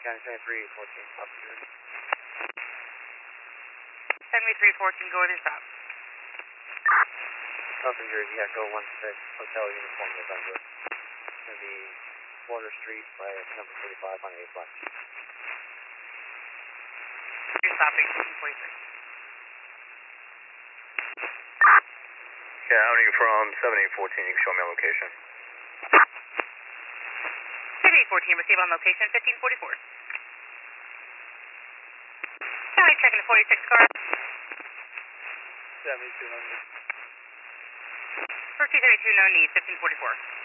County 7314, up here. 7314, go with your stop. Up in Jersey, Echo 16, Hotel Uniform November. It's going to be Water Street by number 45 on 8 block. You're stopping 1546. Yeah, outing from 7814, you can show me a location. 7814, receive on location 1544. County checking the 46 car. 7200. For 232, no need, 1544.